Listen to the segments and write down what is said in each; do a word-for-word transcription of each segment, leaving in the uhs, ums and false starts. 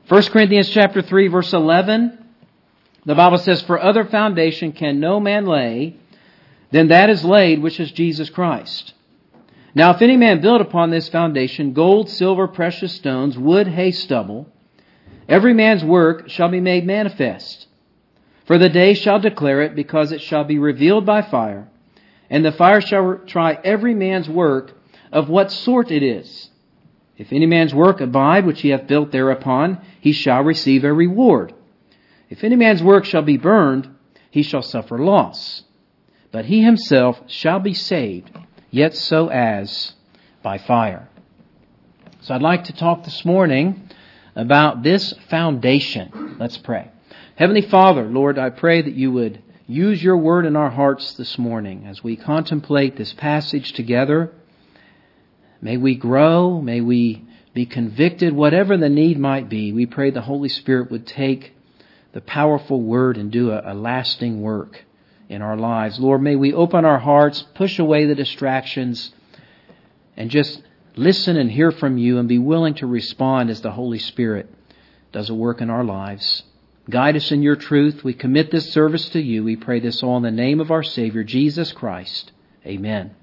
First Corinthians chapter three, verse eleven, the Bible says, "For other foundation can no man lay than that is laid, which is Jesus Christ. Now if any man build upon this foundation gold, silver, precious stones, wood, hay, stubble, every man's work shall be made manifest. For the day shall declare it, because it shall be revealed by fire. And the fire shall try every man's work of what sort it is. If any man's work abide, which he hath built thereupon, he shall receive a reward. If any man's work shall be burned, he shall suffer loss. But he himself shall be saved, yet so as by fire." So I'd like to talk this morning about this foundation. Let's pray. Heavenly Father, Lord, I pray that you would use your word in our hearts this morning as we contemplate this passage together. May we grow, may we be convicted, whatever the need might be. We pray the Holy Spirit would take the powerful word and do a, a lasting work in our lives. Lord, may we open our hearts, push away the distractions, and just listen and hear from you and be willing to respond as the Holy Spirit does a work in our lives. Guide us in your truth. We commit this service to you. We pray this all in the name of our Savior, Jesus Christ. Amen.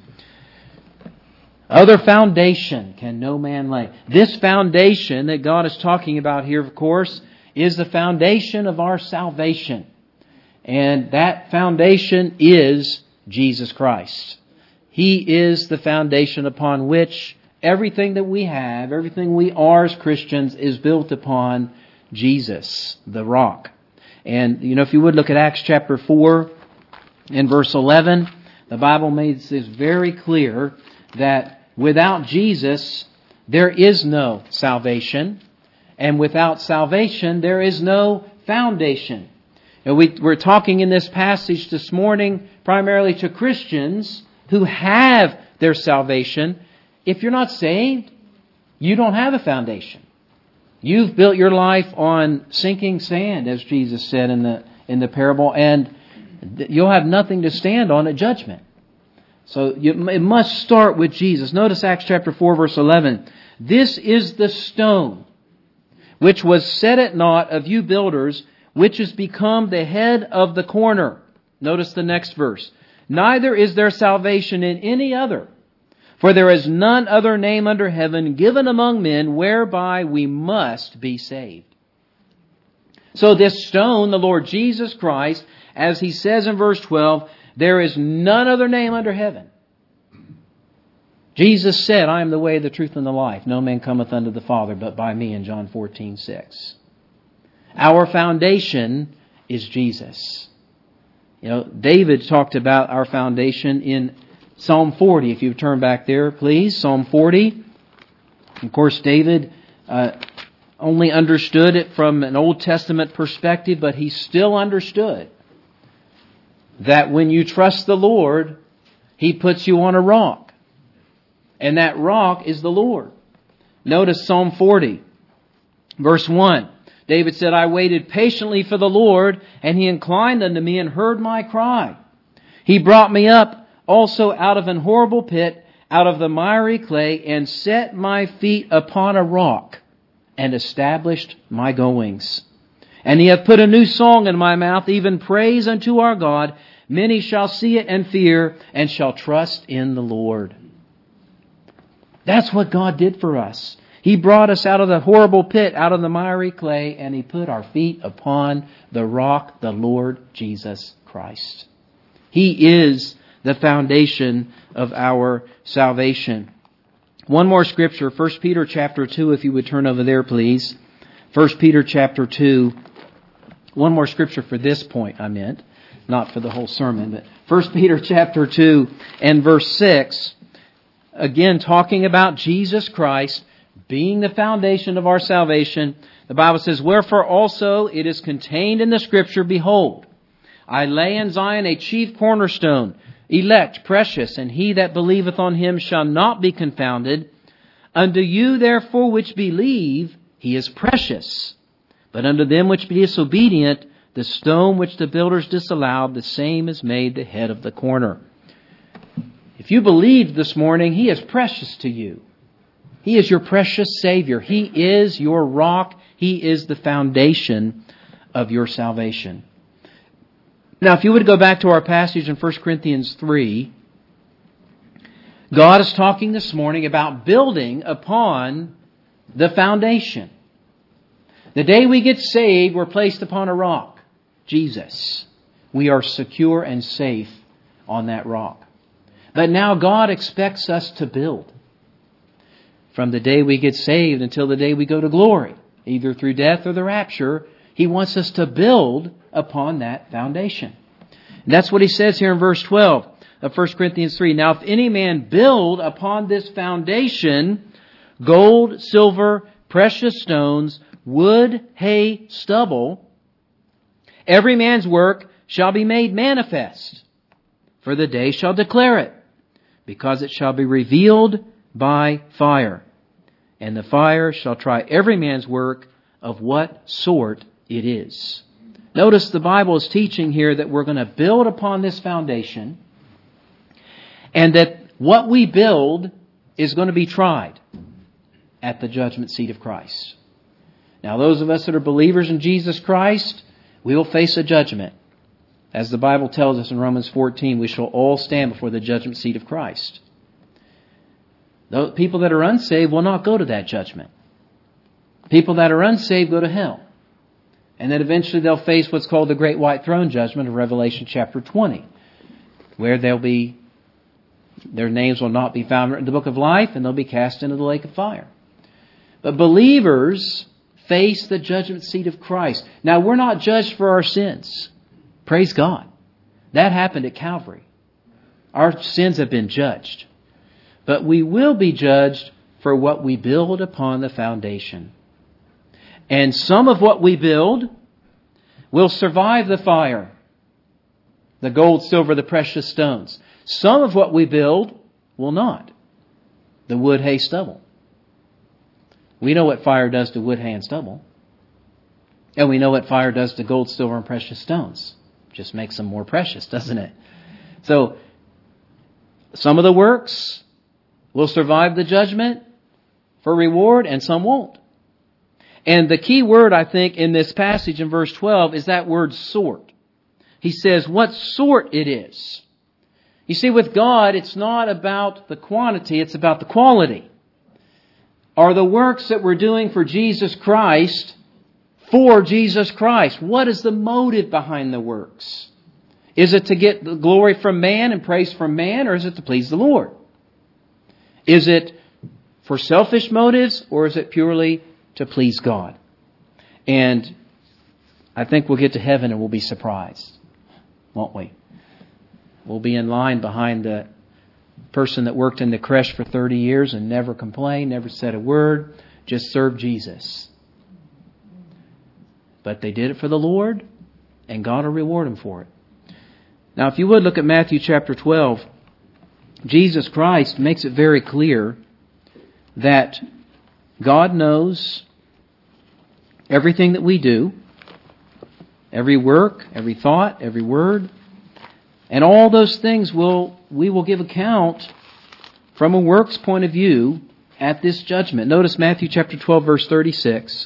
Other foundation can no man lay. This foundation that God is talking about here, of course, is the foundation of our salvation. And that foundation is Jesus Christ. He is the foundation upon which everything that we have, everything we are as Christians, is built upon Jesus, the rock. And, you know, if you would look at Acts chapter four and verse eleven, the Bible makes this very clear that without Jesus, there is no salvation. And without salvation, there is no foundation. And we, we're talking in this passage this morning primarily to Christians who have their salvation. If you're not saved, you don't have a foundation. You've built your life on sinking sand, as Jesus said in the in the parable, and you'll have nothing to stand on at judgment. So you, it must start with Jesus. Notice Acts chapter four, verse eleven. "This is the stone which was set at naught of you builders, which has become the head of the corner." Notice the next verse. "Neither is there salvation in any other. For there is none other name under heaven given among men whereby we must be saved." So this stone, the Lord Jesus Christ, as He says in verse twelve, there is none other name under heaven. Jesus said, "I am the way, the truth, and the life. No man cometh unto the Father but by me," in John fourteen six. Our foundation is Jesus. You know, David talked about our foundation in Psalm forty. If you turn back there, please. Psalm forty. Of course, David uh, only understood it from an Old Testament perspective, but he still understood that when you trust the Lord, He puts you on a rock. And that rock is the Lord. Notice Psalm forty, verse one. David said, "I waited patiently for the Lord, and He inclined unto me and heard my cry. He brought me up also out of an horrible pit, out of the miry clay, and set my feet upon a rock, and established my goings. And He hath put a new song in my mouth, even praise unto our God. Many shall see it and fear, and shall trust in the Lord." That's what God did for us. He brought us out of the horrible pit, out of the miry clay, and He put our feet upon the rock, the Lord Jesus Christ. He is the foundation of our salvation. One more scripture, First Peter chapter two, if you would turn over there, please. First Peter chapter two. One more scripture for this point, I meant. Not for the whole sermon, but First Peter chapter two and verse six. Again, talking about Jesus Christ being the foundation of our salvation. The Bible says, "Wherefore also it is contained in the Scripture, Behold, I lay in Zion a chief cornerstone, elect, precious, and he that believeth on Him shall not be confounded. Unto you therefore which believe, He is precious. But unto them which be disobedient, the stone which the builders disallowed, the same is made the head of the corner." If you believed this morning, He is precious to you. He is your precious Savior. He is your rock. He is the foundation of your salvation. Now, if you would go back to our passage in First Corinthians three, God is talking this morning about building upon the foundation. The day we get saved, we're placed upon a rock, Jesus. We are secure and safe on that rock. But now God expects us to build. From the day we get saved until the day we go to glory, either through death or the rapture, He wants us to build upon that foundation. And that's what He says here in verse twelve of First Corinthians three. Now, if any man build upon this foundation, gold, silver, precious stones, wood, hay, stubble, every man's work shall be made manifest, for the day shall declare it, because it shall be revealed by fire. And the fire shall try every man's work of what sort it is. Notice the Bible is teaching here that we're going to build upon this foundation, and that what we build is going to be tried at the judgment seat of Christ. Now, those of us that are believers in Jesus Christ, we will face a judgment. As the Bible tells us in Romans fourteen, we shall all stand before the judgment seat of Christ. The people that are unsaved will not go to that judgment. People that are unsaved go to hell. And then eventually they'll face what's called the Great White Throne Judgment of Revelation chapter twenty, where they'll be, their names will not be found in the book of life, and they'll be cast into the lake of fire. But believers face the judgment seat of Christ. Now, we're not judged for our sins. Praise God. That happened at Calvary. Our sins have been judged. But we will be judged for what we build upon the foundation. And some of what we build will survive the fire. The gold, silver, the precious stones. Some of what we build will not. The wood, hay, stubble. We know what fire does to wood, hay, and stubble. And we know what fire does to gold, silver, and precious stones. Just makes them more precious, doesn't it? So, some of the works will survive the judgment for reward, and some won't. And the key word, I think, in this passage in verse twelve is that word sort. He says what sort it is. You see, with God, it's not about the quantity, it's about the quality. Are the works that we're doing for Jesus Christ for Jesus Christ? What is the motive behind the works? Is it to get the glory from man and praise from man, or is it to please the Lord? Is it for selfish motives, or is it purely to please God? And I think we'll get to heaven and we'll be surprised, won't we? We'll be in line behind the person that worked in the creche for thirty years and never complained, never said a word, just served Jesus. But they did it for the Lord, and God will reward them for it. Now, if you would look at Matthew chapter twelve, Jesus Christ makes it very clear that God knows everything that we do, every work, every thought, every word, and all those things will we will give account from a works point of view at this judgment. Notice Matthew chapter twelve, verse thirty-six.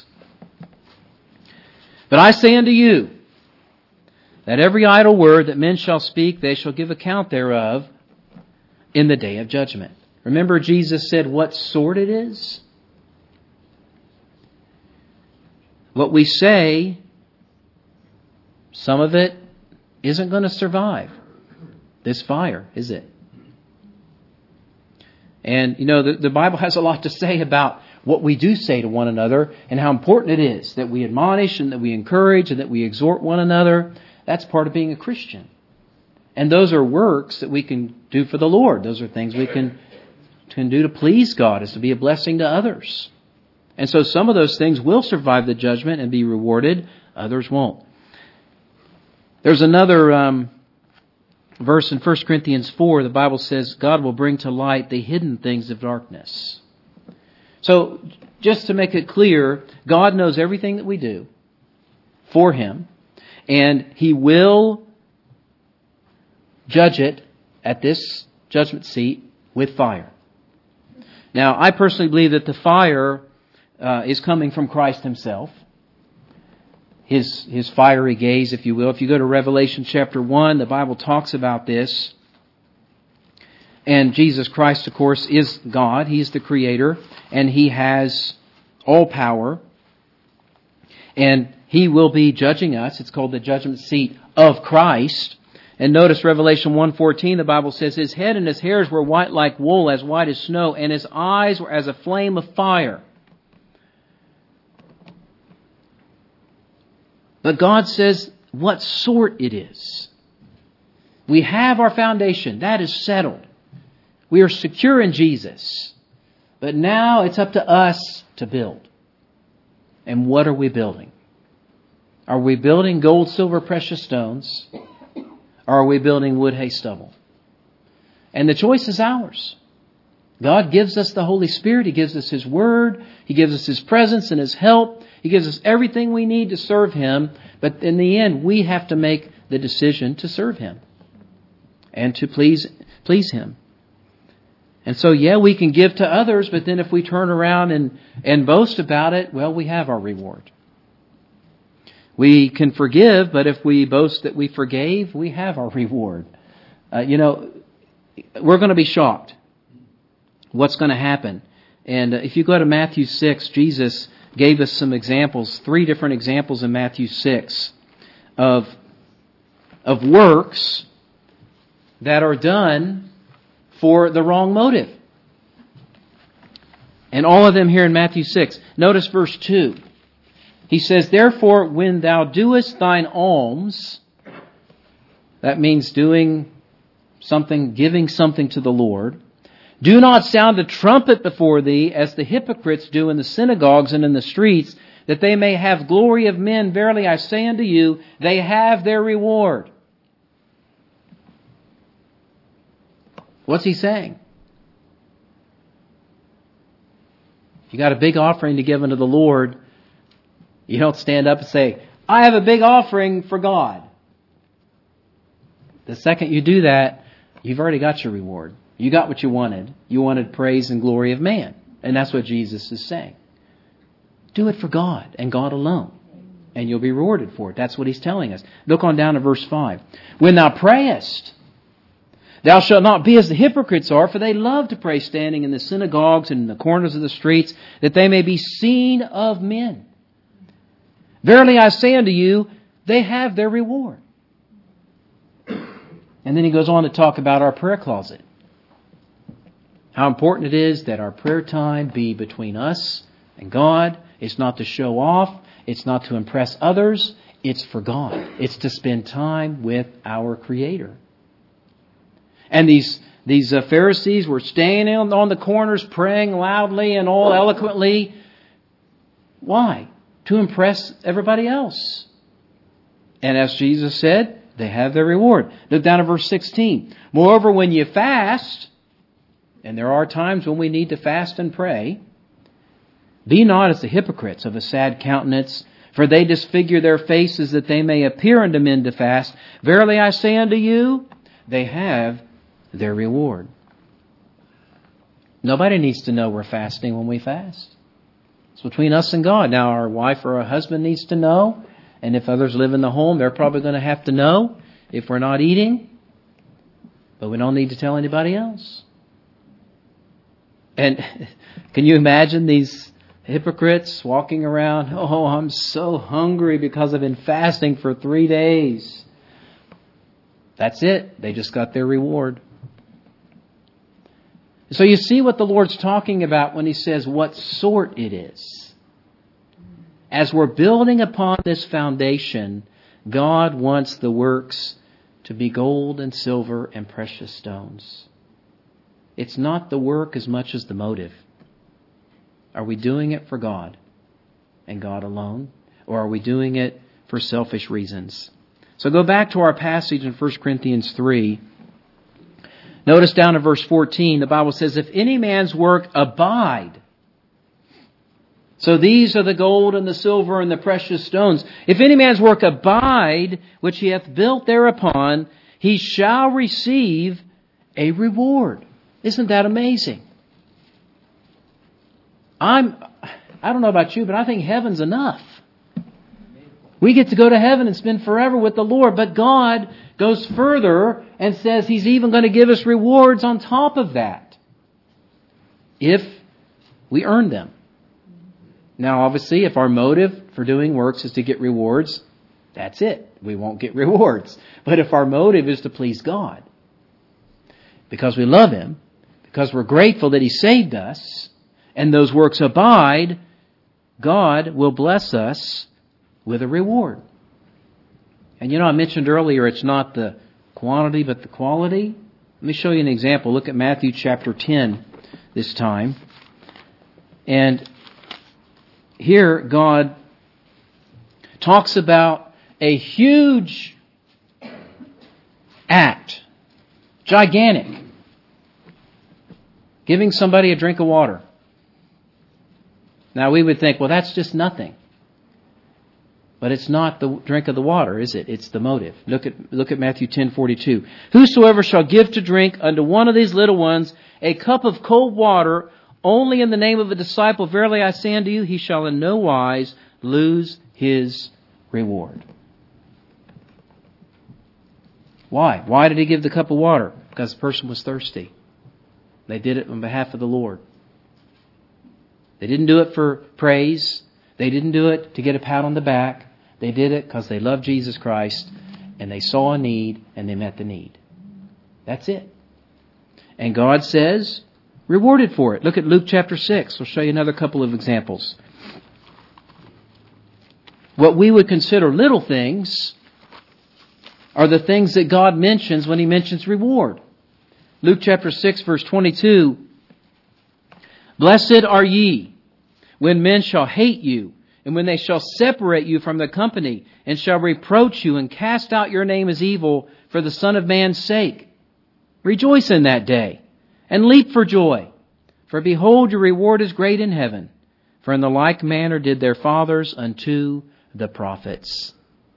But I say unto you, that every idle word that men shall speak, they shall give account thereof in the day of judgment. Remember, Jesus said what sort it is? What we say, some of it isn't going to survive this fire, is it? And, you know, the, the Bible has a lot to say about what we do say to one another and how important it is that we admonish and that we encourage and that we exhort one another. That's part of being a Christian. And those are works that we can do for the Lord. Those are things we can, can do to please God, is to be a blessing to others. And so some of those things will survive the judgment and be rewarded. Others won't. There's another um, verse in First Corinthians four. The Bible says God will bring to light the hidden things of darkness. So just to make it clear, God knows everything that we do for Him. And He will judge it at this judgment seat with fire. Now, I personally believe that the fire uh, is coming from Christ Himself. His, his fiery gaze, if you will. If you go to Revelation chapter one, the Bible talks about this. And Jesus Christ, of course, is God. He's the Creator. And He has all power. And He will be judging us. It's called the judgment seat of Christ. And notice Revelation one fourteen, the Bible says, His head and His hairs were white like wool, as white as snow, and His eyes were as a flame of fire. But God says what sort it is. We have our foundation. That is settled. We are secure in Jesus. But now it's up to us to build. And what are we building? Are we building gold, silver, precious stones? Or are we building wood, hay, stubble? And the choice is ours. God gives us the Holy Spirit. He gives us His Word. He gives us His presence and His help. He gives us everything we need to serve Him. But in the end, we have to make the decision to serve Him and to please please Him. And so, yeah, we can give to others, but then if we turn around and, and boast about it, well, we have our reward. We can forgive, but if we boast that we forgave, we have our reward. Uh, you know, we're going to be shocked. What's going to happen? And uh, if you go to Matthew six, Jesus gave us some examples, three different examples in Matthew six of, of works that are done for the wrong motive. And all of them here in Matthew six. Notice verse two. He says, Therefore, when thou doest thine alms, that means doing something, giving something to the Lord, do not sound a trumpet before thee, as the hypocrites do in the synagogues and in the streets, that they may have glory of men. Verily I say unto you, they have their reward. What's he saying? If you got a big offering to give unto the Lord, you don't stand up and say, I have a big offering for God. The second you do that, you've already got your reward. You got what you wanted. You wanted praise and glory of man. And that's what Jesus is saying. Do it for God and God alone. And you'll be rewarded for it. That's what He's telling us. Look on down to verse five. When thou prayest, thou shalt not be as the hypocrites are, for they love to pray standing in the synagogues and in the corners of the streets, that they may be seen of men. Verily I say unto you, they have their reward. And then he goes on to talk about our prayer closet. How important it is that our prayer time be between us and God. It's not to show off. It's not to impress others. It's for God. It's to spend time with our Creator. And these these uh, Pharisees were staying on, on the corners, praying loudly and all eloquently. Why? To impress everybody else. And as Jesus said, they have their reward. Look down at verse sixteen. Moreover, when you fast, and there are times when we need to fast and pray, be not as the hypocrites of a sad countenance, for they disfigure their faces that they may appear unto men to fast. Verily I say unto you, they have their reward. Nobody needs to know we're fasting when we fast. It's between us and God. Now our wife or our husband needs to know, and if others live in the home, they're probably going to have to know if we're not eating. But we don't need to tell anybody else. And can you imagine these hypocrites walking around? Oh, I'm so hungry because I've been fasting for three days. That's it. They just got their reward. So you see what the Lord's talking about when He says what sort it is. As we're building upon this foundation, God wants the works to be gold and silver and precious stones. It's not the work as much as the motive. Are we doing it for God and God alone? Or are we doing it for selfish reasons? So go back to our passage in First Corinthians three. Notice down in verse fourteen, the Bible says, if any man's work abide. So these are the gold and the silver and the precious stones. If any man's work abide, which he hath built thereupon, he shall receive a reward. Isn't that amazing? I'm, I don't know about you, but I think heaven's enough. We get to go to heaven and spend forever with the Lord, but God goes further and says He's even going to give us rewards on top of that, if we earn them. Now, obviously, if our motive for doing works is to get rewards, that's it. We won't get rewards. But if our motive is to please God, because we love Him, because we're grateful that He saved us, and those works abide, God will bless us with a reward. And you know, I mentioned earlier, it's not the quantity but the quality. Let me show you an example. Look at Matthew chapter ten this time. And here God talks about a huge act, gigantic, giving somebody a drink of water. Now we would think, well, that's just nothing. But it's not the drink of the water, is it? It's the motive. Look at look at Matthew ten forty-two. Whosoever shall give to drink unto one of these little ones a cup of cold water only in the name of a disciple, verily I say unto you, he shall in no wise lose his reward. Why? Why did he give the cup of water? Because the person was thirsty. They did it on behalf of the Lord. They didn't do it for praise. They didn't do it to get a pat on the back. They did it because they loved Jesus Christ and they saw a need and they met the need. That's it. And God says, rewarded for it. Look at Luke chapter six. We'll show you another couple of examples. What we would consider little things are the things that God mentions when He mentions reward. Luke chapter six verse twenty-two. Blessed are ye when men shall hate you, and when they shall separate you from the company, and shall reproach you, and cast out your name as evil for the Son of Man's sake. Rejoice in that day, and leap for joy. For behold, your reward is great in heaven. For in the like manner did their fathers unto the prophets.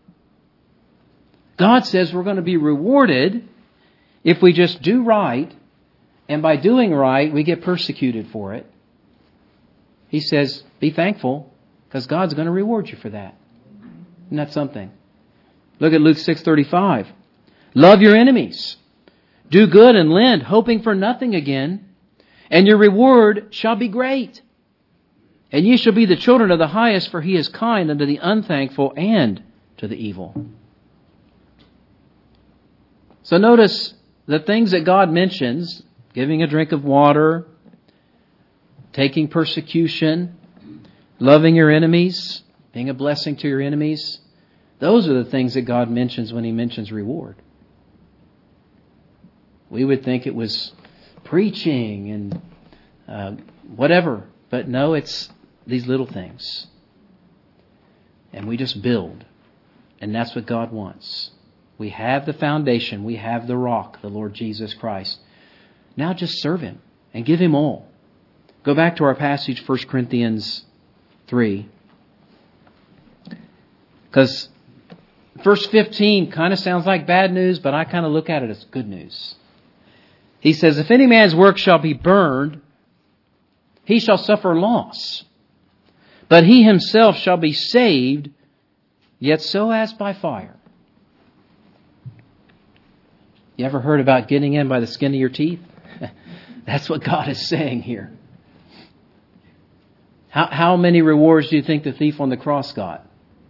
God says we're going to be rewarded if we just do right, and by doing right, we get persecuted for it. He says, be thankful, because God's going to reward you for that. Isn't that something? Look at Luke six thirty-five. Love your enemies. Do good and lend, hoping for nothing again. And your reward shall be great. And ye shall be the children of the highest, for He is kind unto the unthankful and to the evil. So notice the things that God mentions, giving a drink of water, taking persecution, loving your enemies, being a blessing to your enemies. Those are the things that God mentions when He mentions reward. We would think it was preaching and uh, whatever. But no, it's these little things. And we just build. And that's what God wants. We have the foundation. We have the rock, the Lord Jesus Christ. Now just serve Him and give Him all. Go back to our passage, First Corinthians three. Because verse fifteen kind of sounds like bad news, but I kind of look at it as good news. He says, if any man's work shall be burned, he shall suffer loss. But he himself shall be saved, yet so as by fire. You ever heard about getting in by the skin of your teeth? That's what God is saying here. How, how many rewards do you think the thief on the cross got?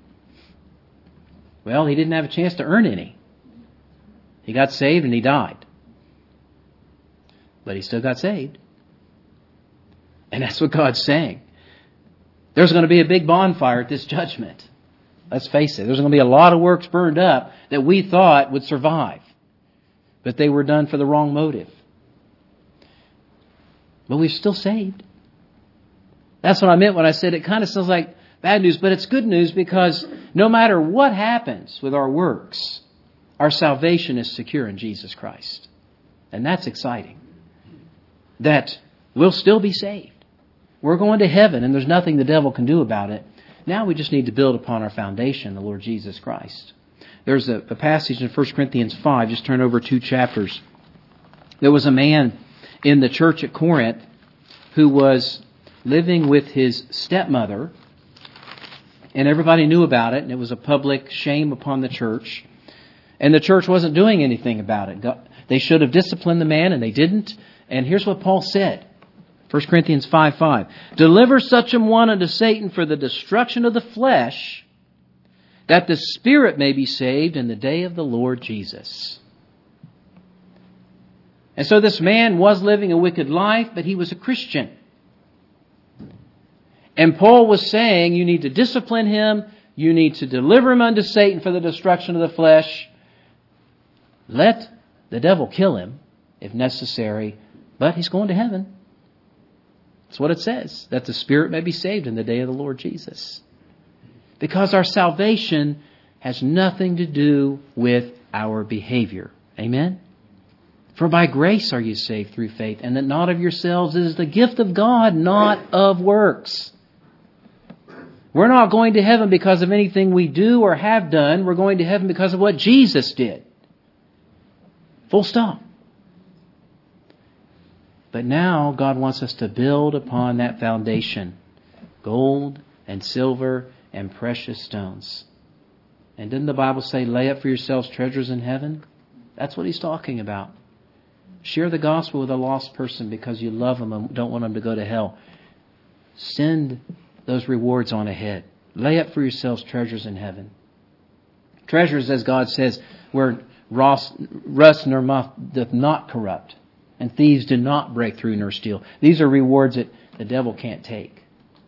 Well, he didn't have a chance to earn any. He got saved and he died. But he still got saved. And that's what God's saying. There's going to be a big bonfire at this judgment. Let's face it. There's going to be a lot of works burned up that we thought would survive. But they were done for the wrong motive. But we're still saved. That's what I meant when I said it kind of sounds like bad news, but it's good news because no matter what happens with our works, our salvation is secure in Jesus Christ. And that's exciting. That we'll still be saved. We're going to heaven and there's nothing the devil can do about it. Now we just need to build upon our foundation, the Lord Jesus Christ. There's a, a passage in First Corinthians five, just turn over two chapters. There was a man in the church at Corinth who was living with his stepmother, and everybody knew about it, and it was a public shame upon the church. And the church wasn't doing anything about it. They should have disciplined the man, and they didn't. And here's what Paul said. First Corinthians five five. Deliver such an one unto Satan for the destruction of the flesh, that the spirit may be saved in the day of the Lord Jesus. And so this man was living a wicked life, but he was a Christian. And Paul was saying, you need to discipline him. You need to deliver him unto Satan for the destruction of the flesh. Let the devil kill him, if necessary, but he's going to heaven. That's what it says, that the spirit may be saved in the day of the Lord Jesus. Because our salvation has nothing to do with our behavior. Amen? For by grace are you saved through faith, and that not of yourselves. It is the gift of God, not of works. We're not going to heaven because of anything we do or have done. We're going to heaven because of what Jesus did. Full stop. But now God wants us to build upon that foundation. Gold and silver and precious stones. And didn't the Bible say, lay up for yourselves treasures in heaven? That's what he's talking about. Share the gospel with a lost person because you love them and don't want them to go to hell. Send those rewards on ahead. Lay up for yourselves treasures in heaven. Treasures, as God says, where rust nor moth doth not corrupt, and thieves do not break through nor steal. These are rewards that the devil can't take.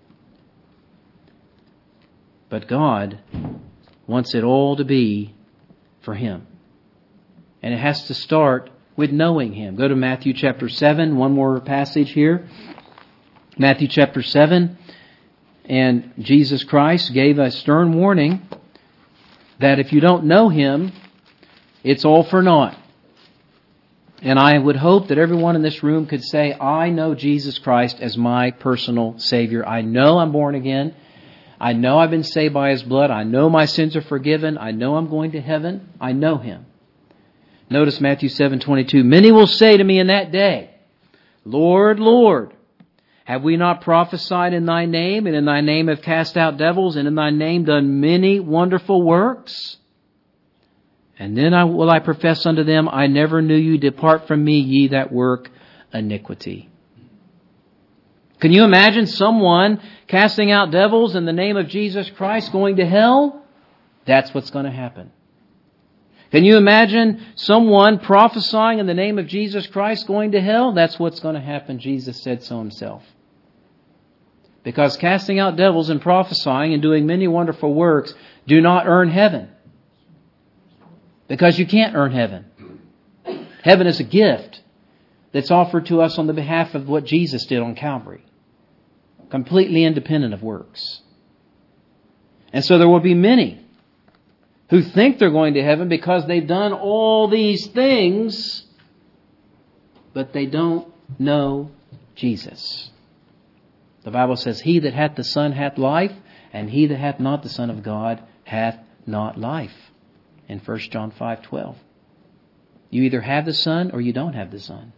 But God wants it all to be for Him. And it has to start with knowing Him. Go to Matthew chapter seven, one more passage here. Matthew chapter seven. And Jesus Christ gave a stern warning that if you don't know Him, it's all for naught. And I would hope that everyone in this room could say, I know Jesus Christ as my personal Savior. I know I'm born again. I know I've been saved by His blood. I know my sins are forgiven. I know I'm going to heaven. I know Him. Notice Matthew seven twenty-two. Many will say to me in that day, Lord, Lord, have we not prophesied in Thy name, and in Thy name have cast out devils, and in Thy name done many wonderful works? And then I, will I profess unto them, I never knew you. Depart from me, ye that work iniquity. Can you imagine someone casting out devils in the name of Jesus Christ going to hell? That's what's going to happen. Can you imagine someone prophesying in the name of Jesus Christ going to hell? That's what's going to happen. Jesus said so Himself. Because casting out devils and prophesying and doing many wonderful works do not earn heaven. Because you can't earn heaven. Heaven is a gift that's offered to us on the behalf of what Jesus did on Calvary. Completely independent of works. And so there will be many who think they're going to heaven because they've done all these things, but they don't know Jesus. The Bible says, He that hath the Son hath life, and he that hath not the Son of God hath not life. In First John five twelve. You either have the Son or you don't have the Son.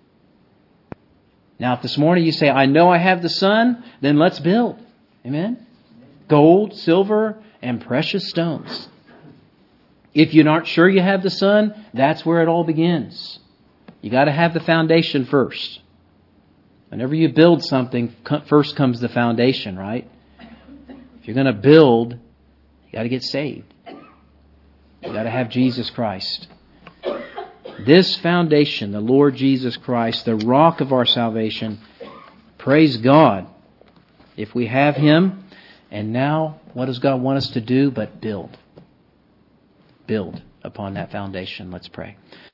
Now, if this morning you say, I know I have the Son, then let's build. Amen? Gold, silver, and precious stones. If you're not sure you have the Son, that's where it all begins. You got to have the foundation first. Whenever you build something, first comes the foundation, right? If you're going to build, you got to get saved. You got to have Jesus Christ. This foundation, the Lord Jesus Christ, the rock of our salvation, praise God if we have Him. And now, what does God want us to do but build? Build upon that foundation. Let's pray.